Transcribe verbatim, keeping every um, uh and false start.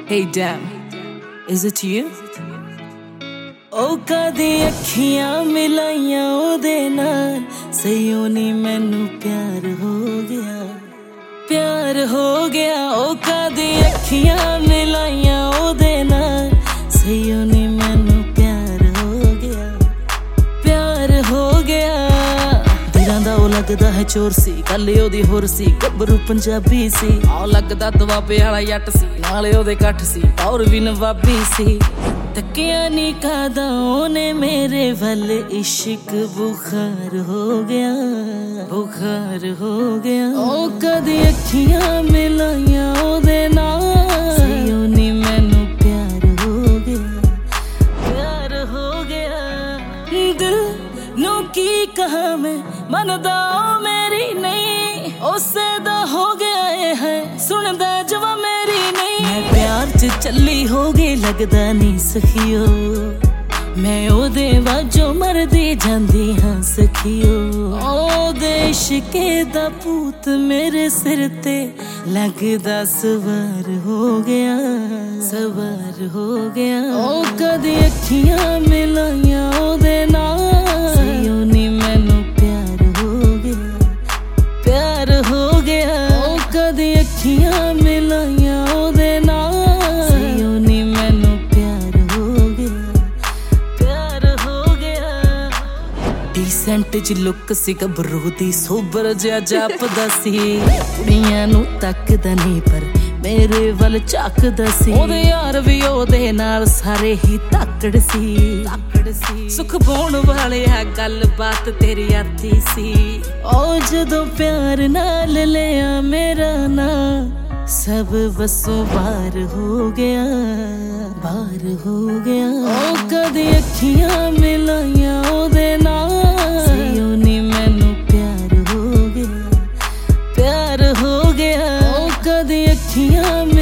Hey damn, is it you? ओ कदी अखियां मिलाइयां ओदे नाल सईओ नी मैनू प्यार हो गया प्यार हो गया ओ कदी अखियां मिलाइयां ओदे नाल सईओ नी मैनू प्यार हो गया प्यार हो गया दिलां दा ओ लगदा है चोर सी गल ओदी होर सी गबरू पंजाबी सी आ लगदा दुआबे वाला जट सी नाले ओदे कठ सी और भी नवाबी सी तकिया नी कादा ओने मेरे वल इश्क बुखार हो गया बुखार हो गया ओ कदी अखियां मिलाइयां ओदे नाल सईओ नी मैनू प्यार हो गया प्यार हो गया दिल नू की कहा मैं मनदा ओ मेरी नहीं उसे दा हो गया है सुनदा जवा मेरी नहीं मैं प्यार च चली हो गई लगदा नहीं सखियो मैं ओदे वाजो मरदी जांदी हां सखियो ओदे इश्के दा भूत मेरे सिर ते लगदा सवार हो गया सवार हो गया ओ कदी अखियां मिलाइयां ओदे नाल सईओ नी मैनू प्यार हो गया प्यार हो गया ओ कदी अखियां मिलाइयां ओदे नाल सईओ नी मैनू प्यार हो गया प्यार हो गया ਡੀਸੈਂਟ ਚ ਲੁੱਕ ਸੀ ਗੱਭਰੂ ਦੀ ਸੋਬਰ ਜਿਹਾ ਜਾਪਦਾ ਸੀ ਕੁੜੀਆਂ ਨੂੰ ਤੱਕਦਾ ਨਹੀਂ ਪਰ ਮੇਰੇ ਵੱਲ ਝਾਕਦਾ ਸੀ ਉਹਦੇ ਯਾਰ ਵੀ ਉਹਦੇ ਨਾਲ ਸਾਰੇ ਹੀ ਤਾਕੜ ਸੀ ਤਾਕੜ ਸੀ ਸੁਖ ਪਾਉਣ ਵਾਲੇ ਆ ਗੱਲ ਬਾਤ ਤੇਰੀ ਆਤੀ ਸੀ ਉਹ ਜਦੋਂ ਪਿਆਰ ਨਾਲ ਲਿਆ ਮੇਰਾ ਨਾਂ सब बसों बार हो गया बार हो गया ओ कदी अखियां मिलाइयां ओदे नाल सईओ नी मैनू प्यार हो गया प्यार हो गया ओ कदी अखियां